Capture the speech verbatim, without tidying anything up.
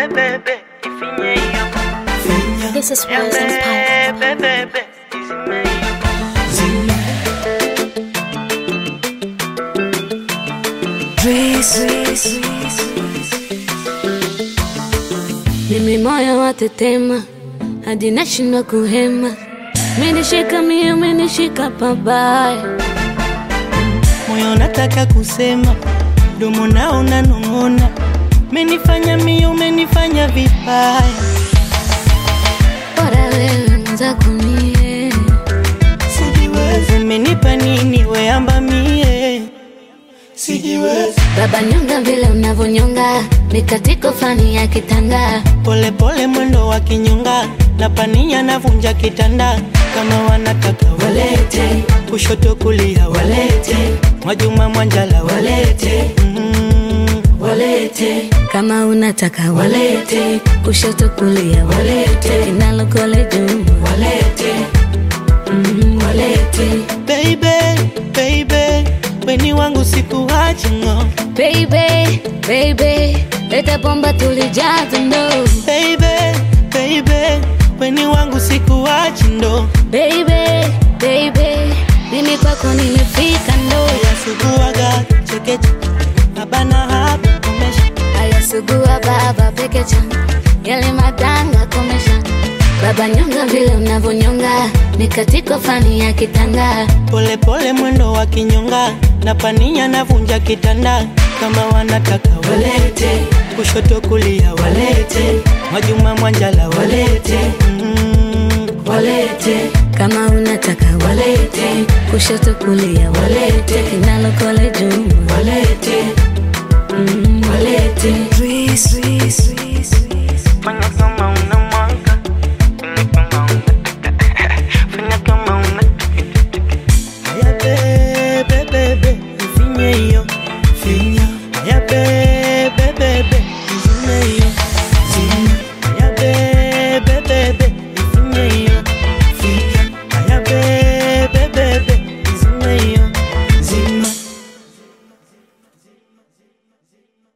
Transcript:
This is Words Inspired. Mimi moyo watetema hadi nashindwa kuhema, umenishika mie, umenishika pabaya. Moyo nataka kusema, domo nao unanong'ona, umenifanya mie, umenifanya vibaya. Bora wewe mwenzako mie, sijiwezi. Umenipa nini we amba mie, sijiwezi. Baba nyonga vile unavonyonga, mikatiko flani ya kitanga. Pole pole mwendo wa kinyonga, na pania navunja kitanda. Kama wanataka walete, kushoto kulia walete, Mwajuma Mwanjala walete, mm, walete. Kama unataka walete, kushoto kulia walete, Kinalo kole juu walete, mm, walete. Baby, baby, weni wangu sikuachi ngo. Baby, baby, leta bomba tulijaza ndo. Baby, baby, weni wangu sikuachi ndo. Baby, baby, mimi kwako nimefika ndo. Ayasuguaga chekeche, abana hapa komesha. Ayasugua baba pekecha, yale madanga komesha. Baba nyonga vile unavonyonga, mikatiko fani ya kitanga. Pole pole mwendo wa kinyonga, na pania navunja kitanda. Kama wanataka walete, kushoto kulia walete, Mwajuma Mwanjala walete, mm, walete. Kama unataka walete, kushoto kulia walete, Kinalo kole juu walete, mm, walete.